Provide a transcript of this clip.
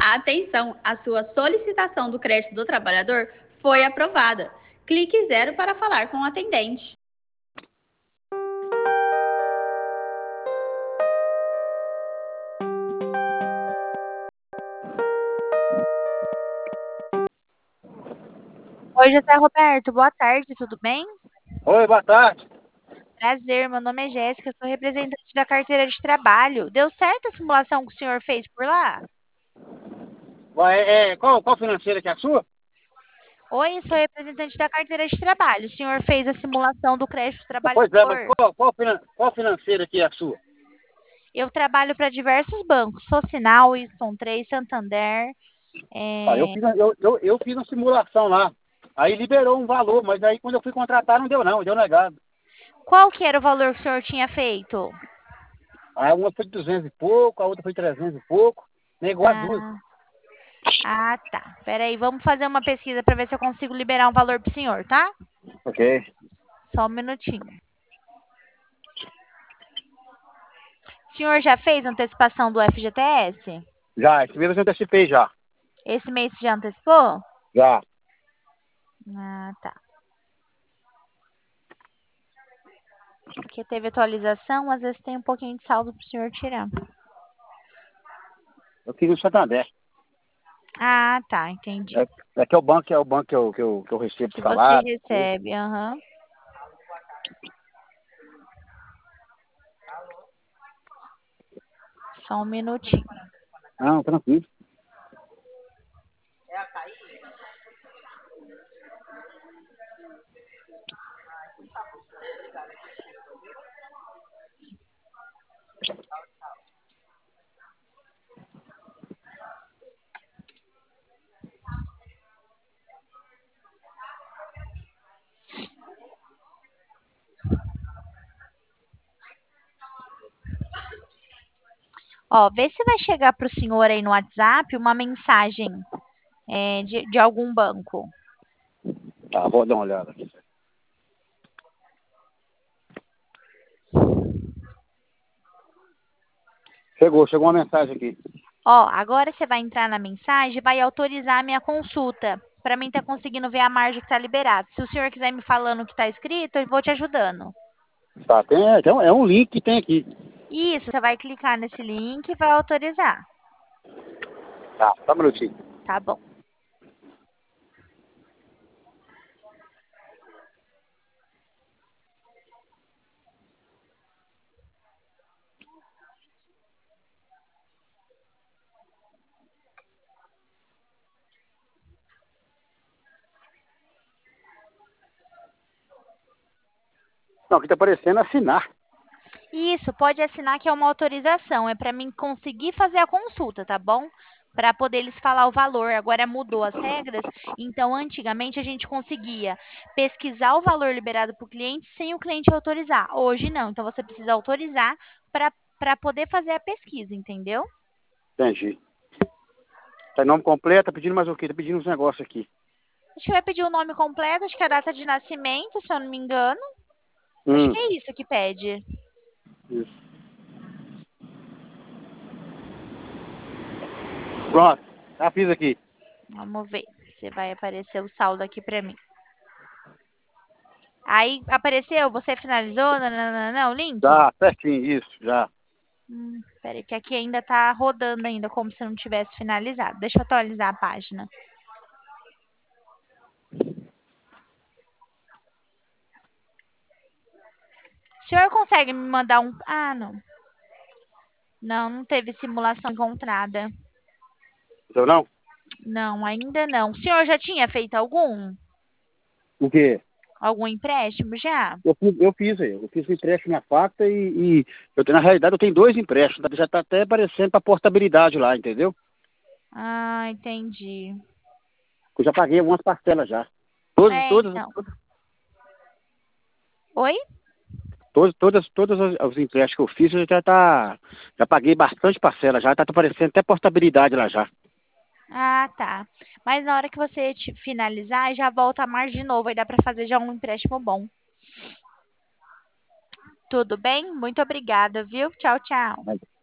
Atenção, a sua solicitação do crédito do trabalhador foi aprovada. Clique 0 para falar com o atendente. Oi, José Roberto, boa tarde, tudo bem? Oi, boa tarde. Prazer, meu nome é Jéssica, sou representante da carteira de trabalho. Deu certo a simulação que o senhor fez por lá? Qual financeira que é a sua? Oi, sou representante da carteira de trabalho. O senhor fez a simulação do crédito Pois é, mas trabalhador? qual financeira que é a sua? Eu trabalho para diversos bancos, Socinal, Wilson 3, Santander. Ah, eu é, fiz, eu fiz uma simulação lá. Aí liberou um valor, mas aí quando eu fui contratar não deu não, deu negado. Qual que era o valor que o senhor tinha feito? Aí uma foi de 200 e pouco, a outra foi de 300 e pouco. Negou as duas. Ah, tá. Peraí, vamos fazer uma pesquisa para ver se eu consigo liberar um valor para o senhor, tá? Ok. Só um minutinho. O senhor já fez antecipação do FGTS? Já, esse mês eu antecipei já. Esse mês você já antecipou? Já. Ah, tá. Porque teve atualização, às vezes tem um pouquinho de saldo para o senhor tirar. Eu fiz no Santander. Ah, tá, entendi. É que é o banco, que eu recebo Que de você salário. recebe, aham. Só um minutinho. Não, tranquilo. Ó, vê se vai chegar para o senhor aí no WhatsApp uma mensagem de algum banco. Tá, vou dar uma olhada aqui. Chegou uma mensagem aqui. Ó, agora você vai entrar na mensagem e vai autorizar a minha consulta. Para mim tá conseguindo ver a margem que tá liberada. Se o senhor quiser me falando o que tá escrito, eu vou te ajudando. Tá, é um link que tem aqui. Isso, você vai clicar nesse link e vai autorizar. Tá, só um minutinho. Tá bom. Não, aqui tá aparecendo assinar. Isso, pode assinar que é uma autorização. É para mim conseguir fazer a consulta, tá bom? Para poder eles falar o valor. Agora mudou as regras. Então, antigamente a gente conseguia pesquisar o valor liberado para o cliente sem o cliente autorizar. Hoje não. Então, você precisa autorizar para poder fazer a pesquisa, entendeu? Entendi. Tá nome completo, tá pedindo mais o quê? Tá pedindo uns negócios aqui. Acho que vai pedir o nome completo, acho que é a data de nascimento, se eu não me engano. Acho que Hum, é isso que pede. isso. Pronto, já fiz aqui. Vamos ver se vai aparecer o saldo aqui para mim. Aí apareceu, você finalizou? Não, não, não, não, o link? Já, certinho, isso, já. Peraí, que aqui ainda tá rodando ainda, como se não tivesse finalizado. Deixa eu atualizar a página. O senhor consegue me mandar um... Ah, não. Não, não teve simulação encontrada. Então não? Não, ainda não. O senhor já tinha feito algum? O quê? Algum empréstimo já? Eu fiz um empréstimo na Facta na realidade eu tenho dois empréstimos, já tá até aparecendo pra portabilidade lá, entendeu? Ah, entendi. Eu já paguei algumas parcelas já. Todas, É, todas, então. Oi? todas os empréstimos que eu fiz, já paguei bastante parcela já, tá aparecendo até portabilidade lá já. Ah, tá. Mas na hora que você finalizar, já volta a margem de novo. Aí dá para fazer já um empréstimo bom. Tudo bem? Muito obrigada, viu? Tchau, tchau.